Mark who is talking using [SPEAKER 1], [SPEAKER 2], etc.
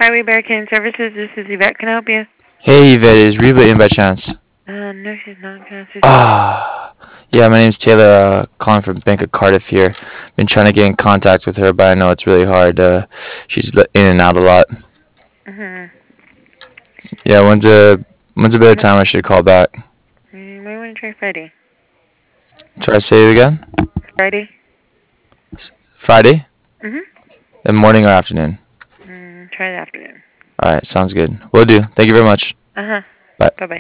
[SPEAKER 1] Highway Barricade Services, this is Yvette. Can I help you?
[SPEAKER 2] Hey Yvette, is Reba in by chance?
[SPEAKER 1] No, she's not. Can I assist you?
[SPEAKER 2] Ah, yeah, my name's Taylor, calling from Bank of Cardiff here. Been trying to get in contact with her, but I know it's really hard. She's in and out a lot.
[SPEAKER 1] Mm-hmm.
[SPEAKER 2] Yeah, when's a better time I should call back?
[SPEAKER 1] You might want to try Friday.
[SPEAKER 2] Try to say it again?
[SPEAKER 1] Friday?
[SPEAKER 2] Friday?
[SPEAKER 1] Mm-hmm.
[SPEAKER 2] In morning or afternoon?
[SPEAKER 1] Try the afternoon.
[SPEAKER 2] Alright, sounds good. Will do. Thank you very much.
[SPEAKER 1] Uh-huh.
[SPEAKER 2] Bye.
[SPEAKER 1] Bye-bye.